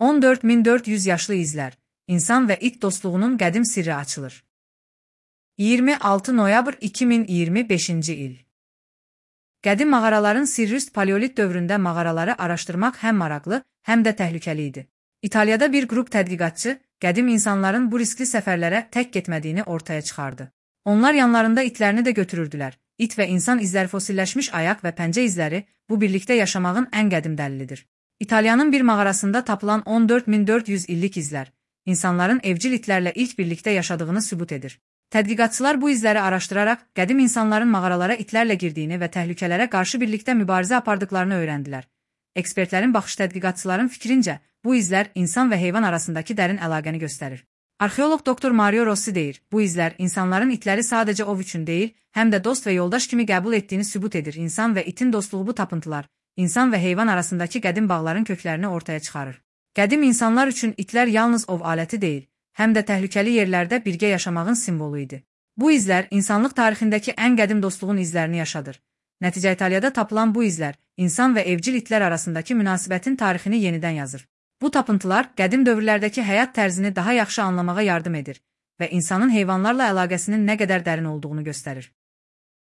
14.400 yaşlı izlər, insan və it dostluğunun qədim sirri açılır. 26 noyabr 2025-ci il. Qədim mağaraların sirri üst paleolit dövründə mağaraları araşdırmaq həm maraqlı, həm də təhlükəli idi. İtaliyada bir qrup tədqiqatçı, qədim insanların bu riskli səfərlərə tək getmədiyini ortaya çıxardı. Onlar yanlarında itlərini də götürürdülər. İt və insan izləri fosilləşmiş ayaq və pəncə izləri bu birlikdə yaşamağın ən qədim dəlilidir. İtaliyanın bir mağarasında tapılan 14.400 illik izlər, insanların evcil itlərlə ilk birlikdə yaşadığını sübut edir. Tədqiqatçılar bu izləri araşdıraraq qədim insanların mağaralara itlərlə girdiyini və təhlükələrə qarşı birlikdə mübarizə apardıqlarını öyrəndilər. Ekspertlərin baxış tədqiqatçıların fikrincə, bu izlər insan və heyvan arasındakı dərin əlaqəni göstərir. Arxeoloq Dr. Mario Rossi deyir, bu izlər insanların itləri sadəcə ov üçün deyil, həm də dost və yoldaş kimi qəbul etdiyini sübut edir. İnsan və itin dostluğu bu tapıntılar, insan və heyvan arasındakı qədim bağların köklərini ortaya çıxarır. Qədim insanlar üçün itlər yalnız ov aləti deyil, həm də təhlükəli yerlərdə birgə yaşamağın simvolu idi. Bu izlər insanlıq tarixindəki ən qədim dostluğun izlərini yaşadır. Nəticə İtaliyada tapılan bu izlər, insan və evcil itlər arasındakı münasibətin tarixini yenidən yazır. Bu tapıntılar qədim dövrlərdəki həyat tərzini daha yaxşı anlamağa yardım edir və insanın heyvanlarla əlaqəsinin nə qədər dərin olduğunu göstərir.